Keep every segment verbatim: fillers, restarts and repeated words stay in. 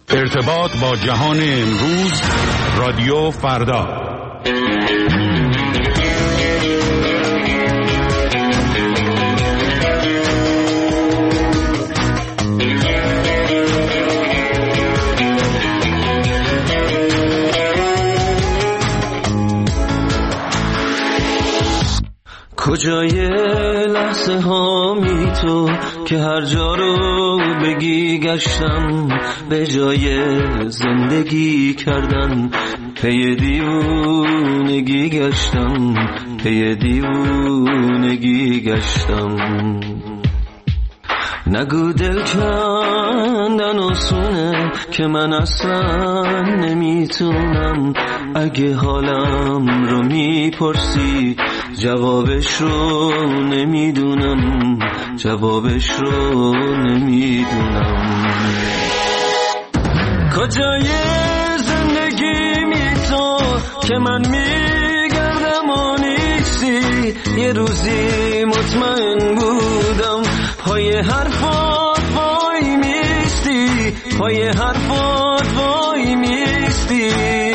ارتباط با جهان امروز، رادیو فردا. کجای لحظه هامی تو که هر جا رو بگی گشتم، به جای زندگی کردن پی دیوونگی گشتم، پی دیوونگی گشتم. نگو دل کندن آسونه که من اصلا نمیتونم. اگه حالم رو میپرسی جوابش رو نمیدونم، جوابش رو نمیدونم. کجای زندگی می تو که من میگردم و نیستی؟ یه روزی مطمئن بودم پای حرفات وای میستی، پای حرفات وای میستی.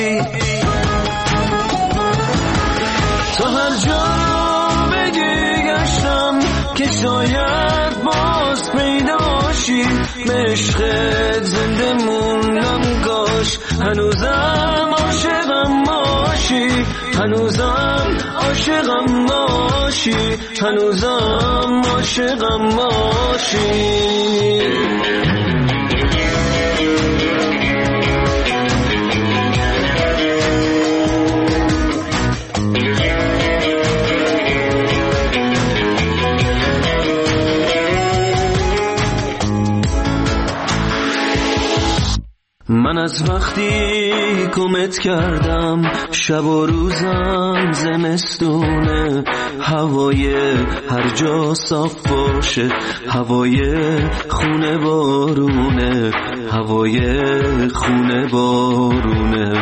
تو هر جا رو بگی گشتم که شاید باز پیداشی، به عشقت زنده موندم کاش هنوزم عاشقم باشی، هنوزم عاشقم باشی، هنوزم عاشقم باشی. من از وقتی گمت کردم شب و روزم زمستونه، هوای هر جا صاف باشه، هوای خونه بارونه، هوای خونه بارونه.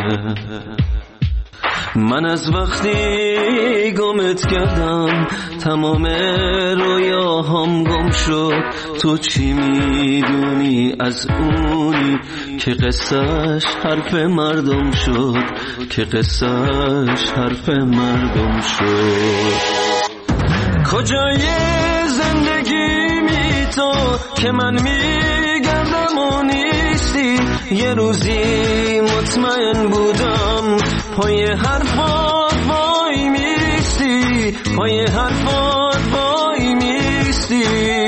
من از وقتی گمت کردم تمام رویاهام گم شد. تو چی میدونی از اونی که قصهش حرف مردم شد، که قصهش حرف مردم شد. کجای زندگی می تو که من میگردم و نیستی؟ یه روزی مطمئن بودم پای حرفات وای میستی، پای حرفات وای میستی.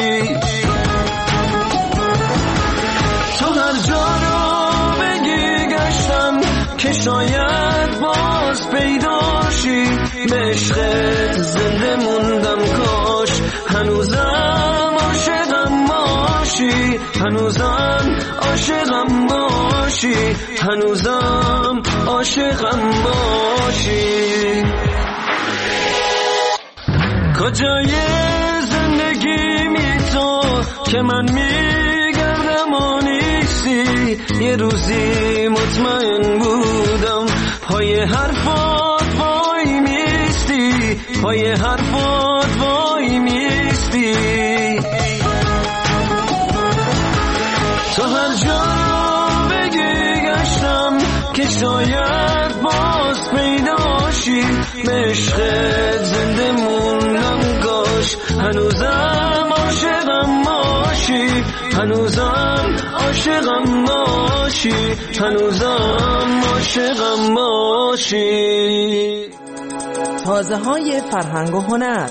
تو هر جا رو بگی گشتم که شاید باز پیداشی، به عشقت زنده موندم کاش هنوزم عاشقم باشی، هنوزم عاشقم باشی، هنوزم عاشقم باشی. کجای زندگی می تو که من میگردم و نیستی؟ یه روزی مطمئن بودم پای حرفات وای میستی، پای حرفات وای میستی. تو هر جا بگی گشتم که شاید باز پیداشی، به عشقت زنده موندم کاش هنوزم عاشقم باشی، هنوزم عاشقم باشی، هنوزم عاشقم باشی. تازه های فرهنگ و هنر.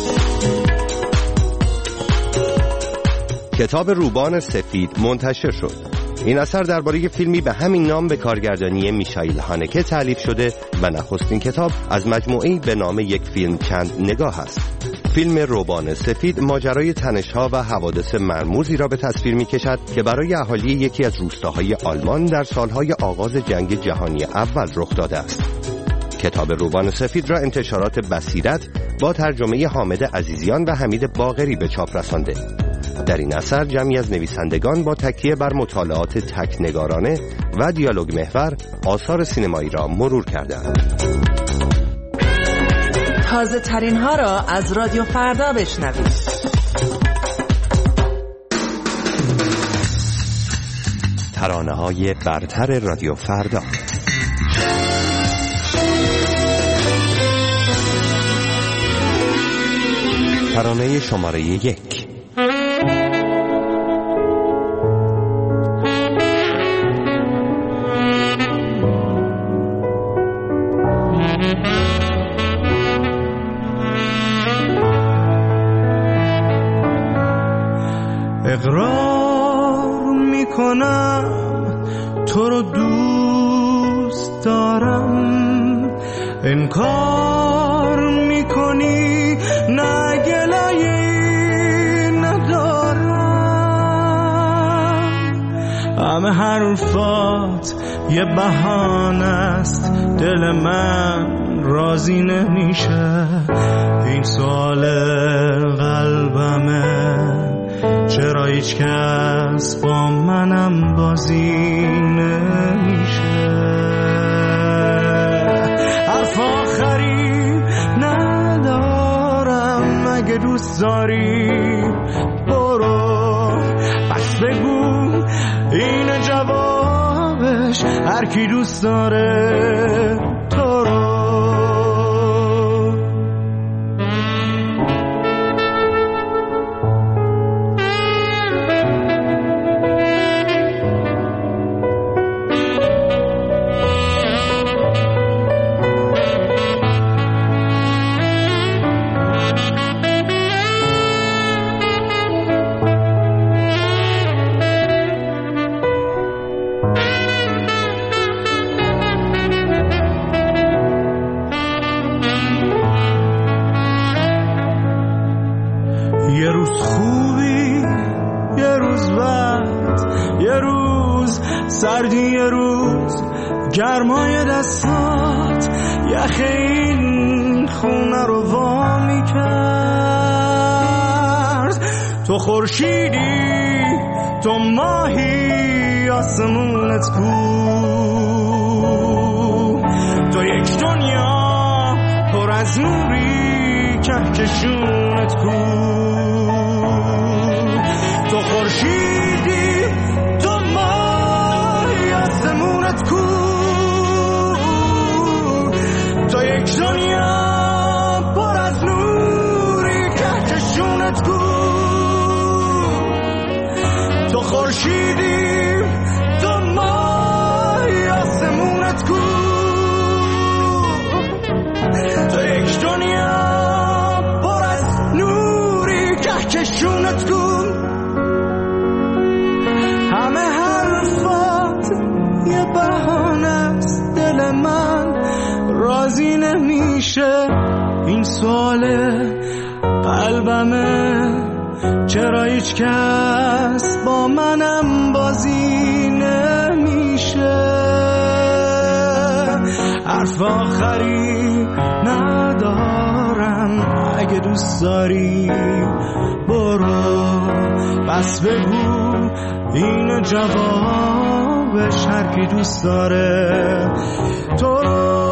کتاب روبان سفید منتشر شد. این اثر درباره فیلمی به همین نام به کارگردانی میشایل هانکه تألیف شده و نخستین کتاب از مجموعه‌ای به نام یک فیلم چند نگاه است. فیلم روبان سفید ماجرای تنش‌ها و حوادث مرموزی را به تصویر می‌کشد که برای اهالی یکی از روستاهای آلمان در سالهای آغاز جنگ جهانی اول رخ داده است. کتاب روبان سفید را انتشارات بصیرت با ترجمه حامد عزیزیان و حمید باقری به چاپ رسانده. در این اثر جمعی از نویسندگان با تکیه بر مطالعات تکنگارانه و دیالوگ محور آثار سینمایی را مرور کردند. تازه ترین ها را از رادیو فردا بشنوید. ترانه‌های برتر رادیو فردا. ترانه شماره یک. اقرار میکنم تو رو دوست دارم، انکار میکنی نه گلایی ندارم. همه حرفات یه بهانه است، دل من راضی نمیشه. این سوال قلبمه، چرا هیچ کس با منم بازی نمیشه. حرف آخری ندارم، اگه دوست داری برو، بس بگو این جوابش، هر کی دوست داره تو رو. یه روز خوبی، یه روز بد، یه روز سردی، یه روز گرمای دستات، یخ این خونه رو وا میکرد. تو خورشیدی، تو ماهی، آسمونت کو، تو یک دنیا پر از نوری، کهکشونت کو. تو خورشیدی، تو ماهی، آسمونت کو، تو یک دنیا پر از نوری، کهکشونت کو. تو خورشیدی، تو ماهی، آسمونت کو، تو یک دنیا پر از نوری، کهکشونت کو. همه حرفات یه بهانه است، دل من راضی نمیشه. این سوال قلبمه، چرا هیچ کس با منم بازی نمیشه. حرف آخری ندارم، اگه دوست داری برو، بس بگو این جوابش، هر کی دوست داره تو رو.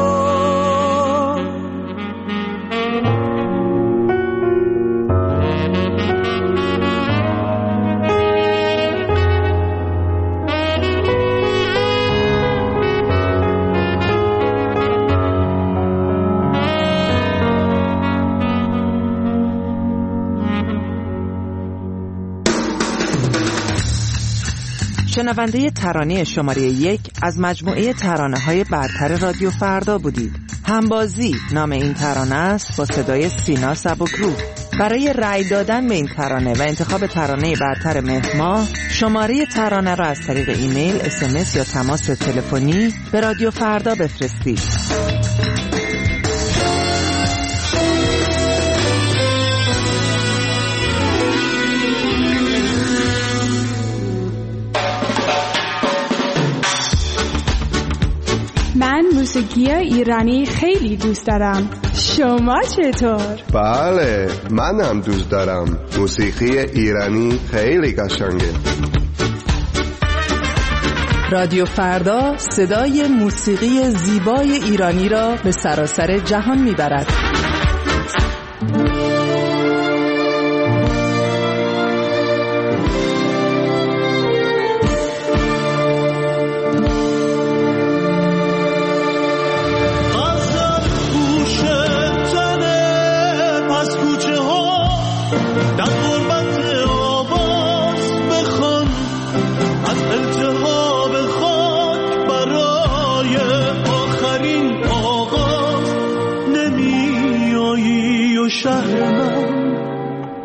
شنونده ترانه شماره یک از مجموعه ترانه‌های برتر رادیو فردا بودید. همبازی نام این ترانه است، با صدای سینا سبکرو. برای رأی دادن به این ترانه و انتخاب ترانه برتر مهر ماه، شماره ترانه را از طریق ایمیل، اس ام اس یا تماس تلفنی به رادیو فردا بفرستید. من موسیقی ایرانی خیلی دوست دارم. شما چطور؟ بله، من هم دوست دارم. موسیقی ایرانی خیلی قشنگه. رادیو فردا صدای موسیقی زیبای ایرانی را به سراسر جهان میبرد.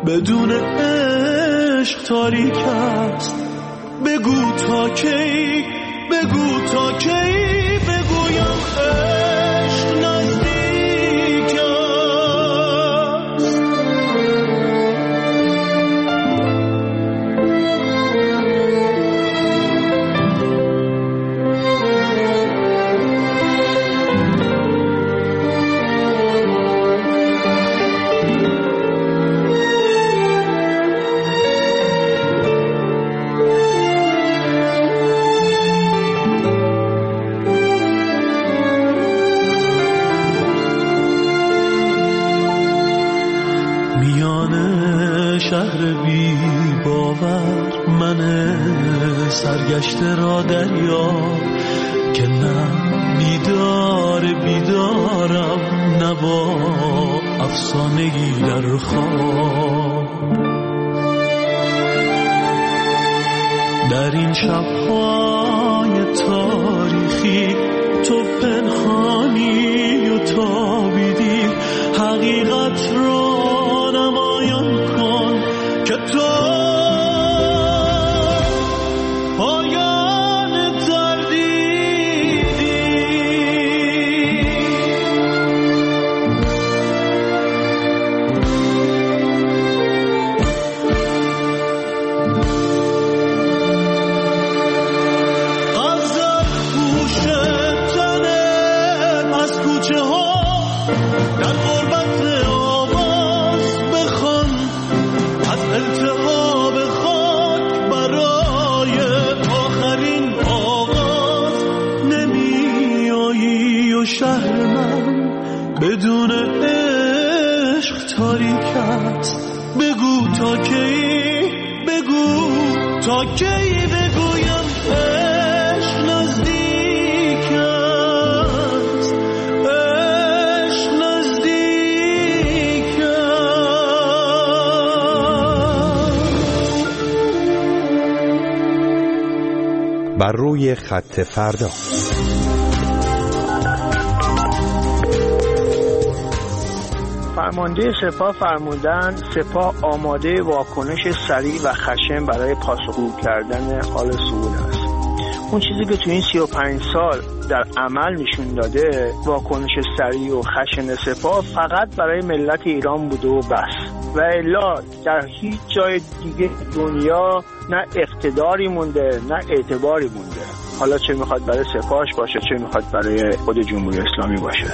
بدون عشق تاریک است. بگو تا کی، بگو تا کی بگویم عشق نزدیک است. شهر بی باور من سرگشته را دریا که نه بیدار بیدارم نه با افسانگی در خواب. در این شب‌های تاریخی تو پنهانی و تابیدی، حقیقت را نمایان کن که تو پایان تردیدی. غزل گوش تنه از کوچه ها در غربت آواز بخوان، از التهاب خاک برای آخرین آغاز نمی آیی و شهر من بدون عشق تاریک است. بگو تا کی، بگو تا کی بگویم عشق نزدیک است، عشق نزدیک است. بر روی خط فردا. فرمانده سپاه فرمودند سپاه آماده واکنش سریع و خشن برای پاسخگو کردن حال سقوط است. اون چیزی که تو این سی و پنج سال در عمل نشون داده واکنش سریع و خشن سپاه فقط برای ملت ایران بوده و بس، و الا در هیچ جای دیگه دنیا نه اقتداری مونده نه اعتباری مونده. حالا چه میخواد برای سپاهش باشه چه میخواد برای خود جمهوری اسلامی باشه.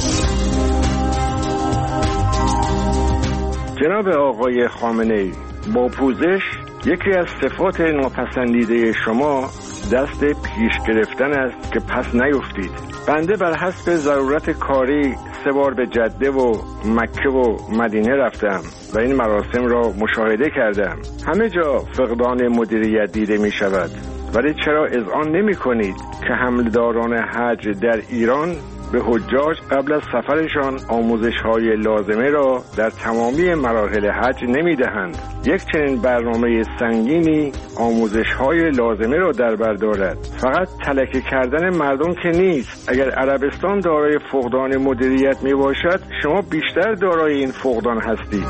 جناب آقای خامنه‌ای، با پوزش یکی از صفات ناپسندیده شما دست پیش گرفتن است که پس نیفتید. بنده بر حسب ضرورت کاری سه بار به جده و مکه و مدینه رفتم و این مراسم را مشاهده کردم. همه جا فقدان مدیریت دیده می شود، ولی چرا اذعان نمی کنید که حملداران حج در ایران به حجاج قبل از سفرشان آموزش‌های لازمه را در تمامی مراحل حج نمی‌دهند؟ یک چنین برنامه سنگینی آموزش‌های لازمه را در بر دارد. فقط تلکه کردن مردم که نیست. اگر عربستان دارای فقدان مدیریت میباشد، شما بیشتر دارای این فقدان هستید.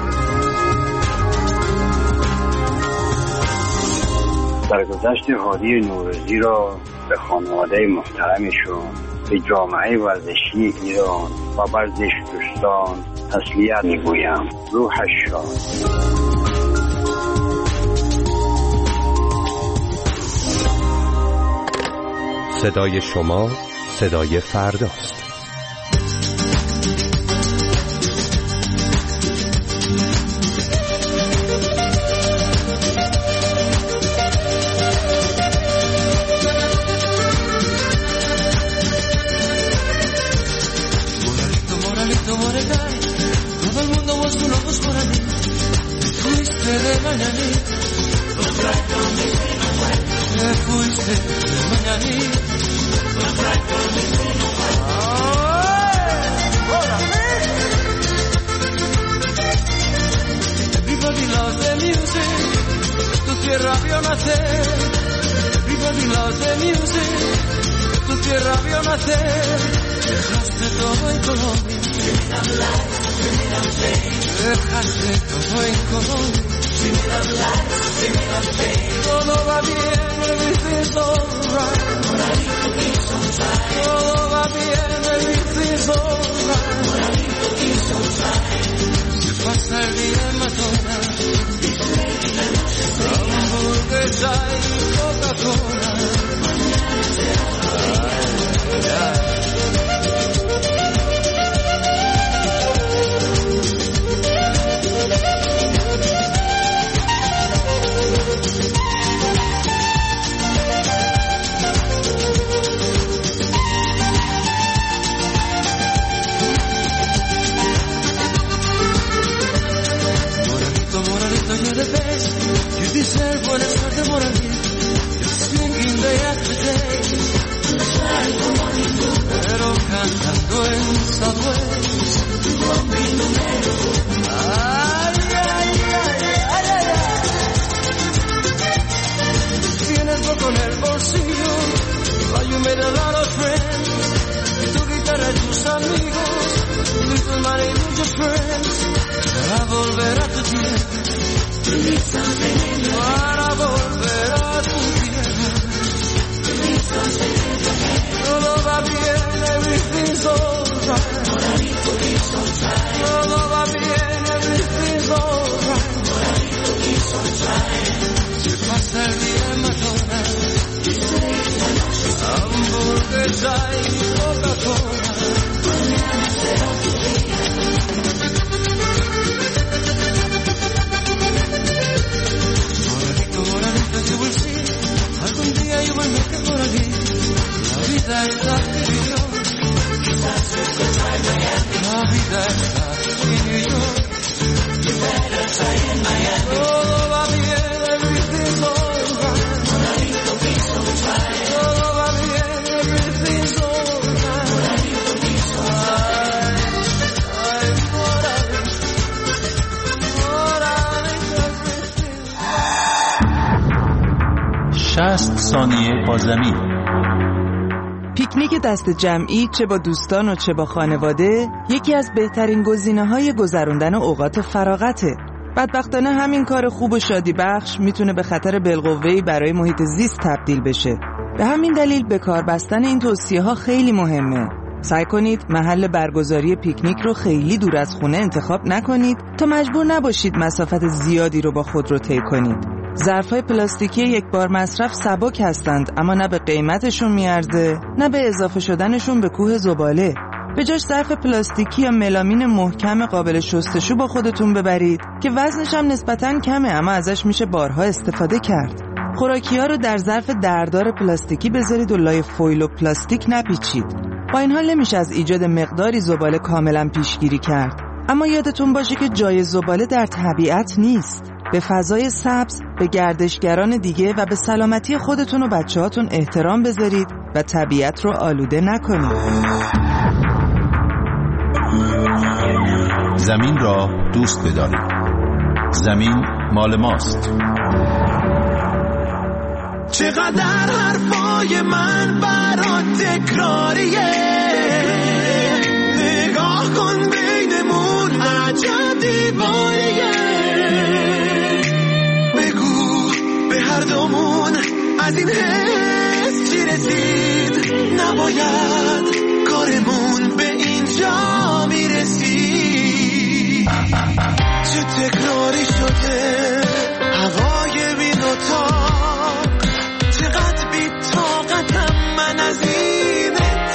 درگذشت هادی نوروزی را به خانواده محترمشون، به جامعه ورزشی ایران و ورزش دوستان تسلیت میگویم. روحش شاد. صدای شما صدای فرداست. Everybody loves the music, tu tierra vio nacer. Everybody loves the music, tu tierra vio nacer. Dejaste todo en Colombia. Dejaste todo en color. Todo va bien, everything's alright. Todo va bien, everything's alright. Se pasa el día en McDonald's, hamburguesa y Coca-Cola. Ay, ay. You're the best, you deserve what it's not the morning. You're singing day after day. Pero cantando en Subways. Ay, ay, ay, ay, ay, ay. Tienes poco en el bolsillo, but you made a lot of friends. Tu guitarra y tus amigos, little money, muchos friends. Para volver a tu tierra. Para volver a tu tierra. Todo va bien, everything's alright. Todo va bien, everything's alright. Se pasa el día en McDonald's, hamburguesa y Coca-Cola. Algún día yo vuelvo a que por aquí. La vida está en New York. La vida está en New York. Todo va bien, everything's alright. Todo va bien, everything's alright. Ay, ay, morale, morale, everything. شصت ثانیه با زمین. پیکنیک دست جمعی چه با دوستان و چه با خانواده یکی از بهترین گزینه‌های گذراندن اوقات فراغته. بدبختانه همین کار خوب و شادی بخش میتونه به خطر بالقوه‌ای برای محیط زیست تبدیل بشه. به همین دلیل به کار بستن این توصیه‌ها خیلی مهمه. سعی کنید محل برگزاری پیکنیک رو خیلی دور از خونه انتخاب نکنید تا مجبور نباشید مسافت زیادی رو با خود رو طی کنید. ظرف‌های پلاستیکی یک بار مصرف سبک هستند، اما نه به قیمتشون میارزه نه به اضافه شدنشون به کوه زباله. به جاش ظرف پلاستیکی یا ملامین محکم قابل شستشو با خودتون ببرید که وزنش هم نسبتاً کمه، اما ازش میشه بارها استفاده کرد. خوراکی‌ها رو در ظرف دردار پلاستیکی بذارید و لای فویل و پلاستیک نپیچید. با این حال نمیشه از ایجاد مقداری زباله کاملاً پیشگیری کرد، اما یادتون باشه که جای زباله در طبیعت نیست. به فضای سبز، به گردشگران دیگه و به سلامتی خودتون و بچه‌هاتون احترام بذارید و طبیعت رو آلوده نکنید. زمین را دوست بدارید. زمین مال ماست. چقدر حرفای من برات تکراریه، نگاه کن بینمون عجب دیواریه. بگو به هر دومون از این حس چی رسید، نباید کارمون به اینجا میرسید. چه تکراری شده هوای بین اتاق، چقدر بی طاقتم من از این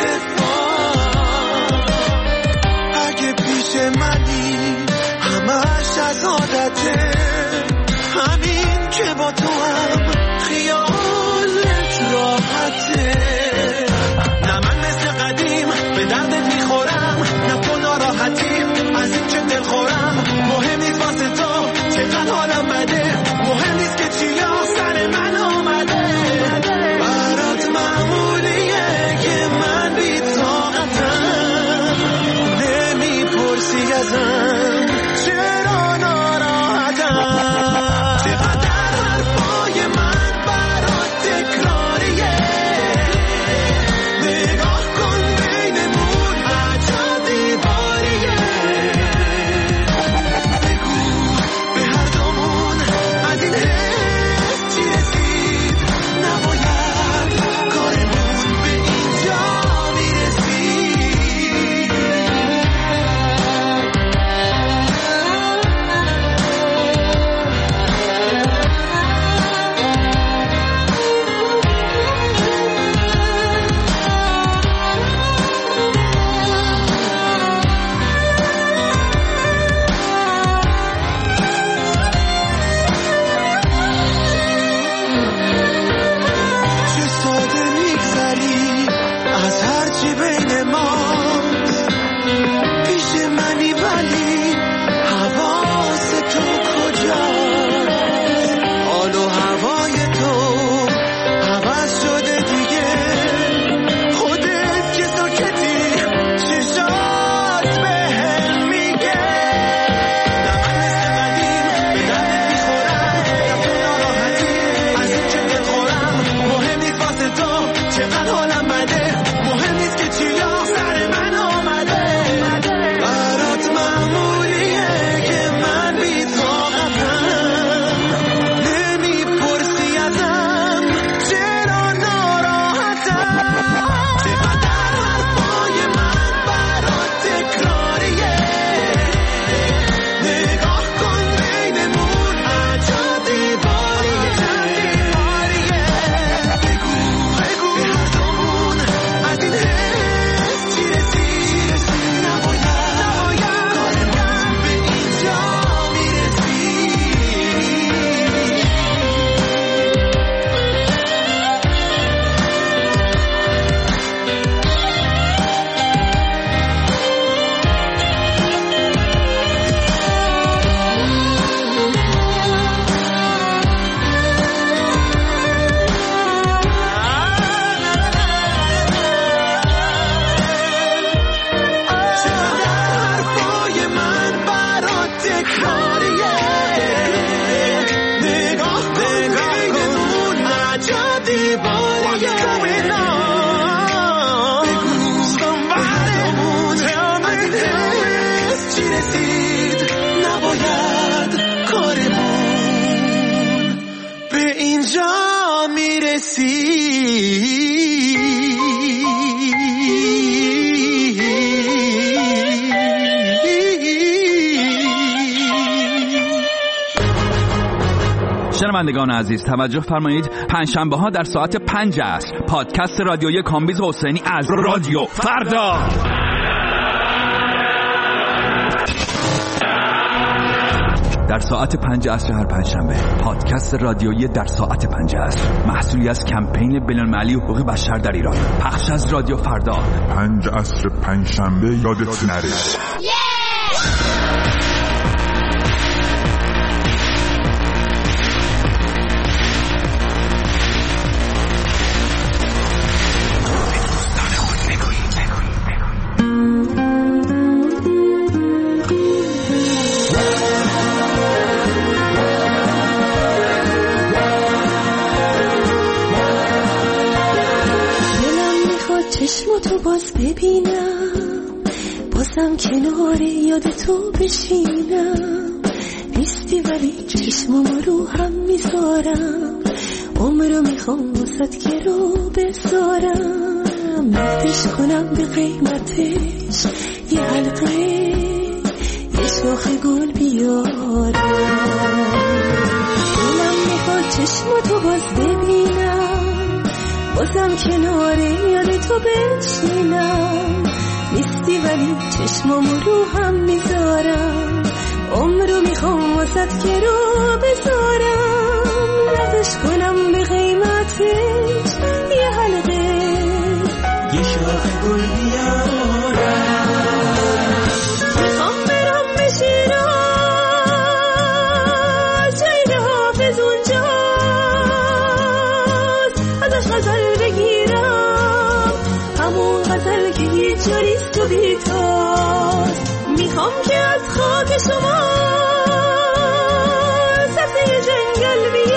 اتفاق. اگه پیش منی همش از عادته، همین که با تو هم خیالت راحته. نه من مثل قدیم به دردت میخورم، نه تو ناراحتیم از این که دل خورم. مهم نیست واسه تو چقدر حالم بده، مهم نیست که چیا سر من آمده. برات معمولیه که من بی طاقتم، نمیپرسی ازم چرا ناراحتم. برسی. شنوندگان عزیز توجه فرمایید، پنجشنبه ها در ساعت پنج عصر پادکست رادیویی کامبیز حسینی از رادیو فردا در ساعت پنج عصر هر پنجشنبه. پادکست رادیویی در ساعت پنج عصر محصولی از کمپین بین‌المللی حقوق بشر در ایران، پخش از رادیو فردا. پنج عصر پنجشنبه یادت نره. چشماتو باز ببینم، بازم کنار یاد تو بشینم. نیستی ولی چشمامو رو هم میذارم، عمرو میخوام واسط گرو بذارم. نفتش کنم به قیمتش یه حلقه، یه شاخ گل بیارم. دلم میخواد چشماتو باز ببینم، بازم کنار یاد تو بشینم. نیستی ولی چشمامو رو هم میذارم، عمرو میخوام واسط که رو بذارم. ردش کنم به قیمتش یه حلقه، یه شاخ گل بیارم. میخوام برم به شیراز، شهید حافظ اونجاست، ازش غزل بگیرم، همون غزل که هیچ جاریست و بیتاست. میخوام که از خاک شما سبزه جنگل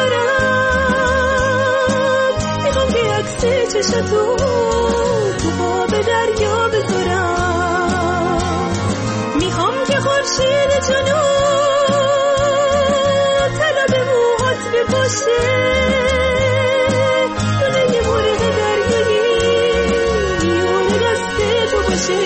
بیارم. میخوام که عکس چشتو تو آب دریا بذارم. میخوام که خورشید جنوب طلا به موهات بپاشه، دونه یه مرغ دریایی میون دست تو باشه.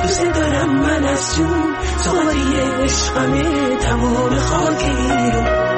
عشقمه تمام خاکی رو